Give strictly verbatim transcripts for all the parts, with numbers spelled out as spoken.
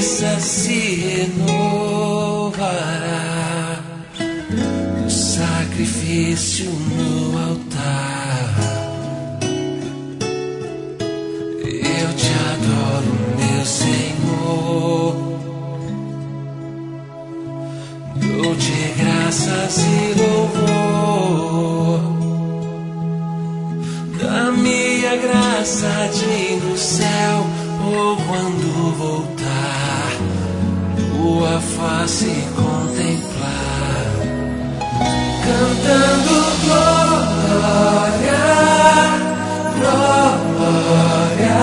missa se renovará, o sacrifício no altar. Eu te adoro, meu Senhor, dou-te graças e louvor. Dá-me a graça de no céu, ou quando voltar, tua face contemplar, cantando glória, glória,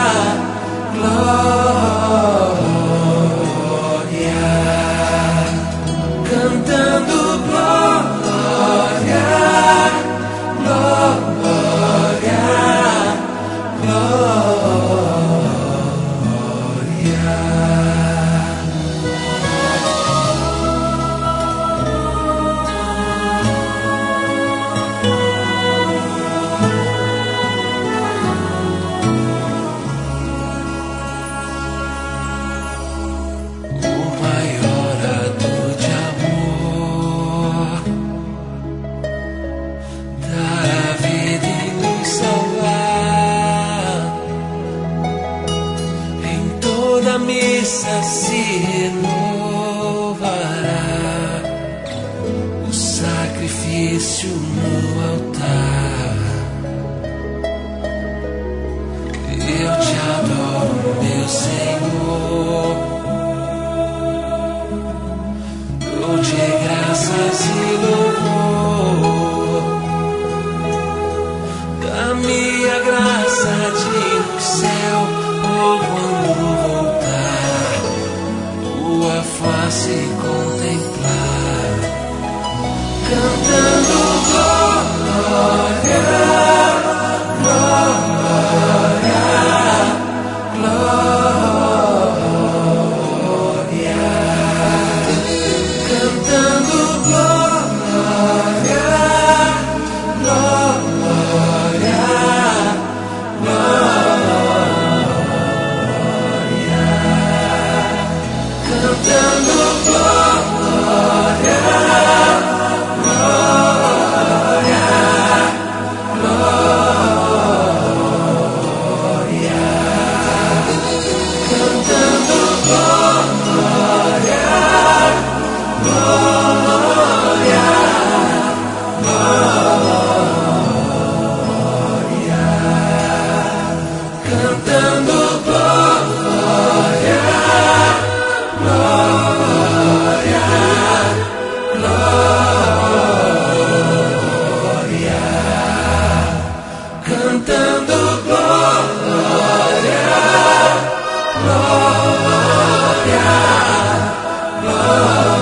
glória, cantando glória, glória, glória. A missa se renovará, o sacrifício no altar. Eu te adoro, meu Senhor, dou-te graças e louvor. Dá-me a graça de no céu, ou quando voltar, tua face contemplar, cantando glória, glória, glória, cantando glória, glória, glória, cantando glória, glória, glória, cantando glória, glória, glória, cantando glória, glória, glória, cantando glória, glória, glória.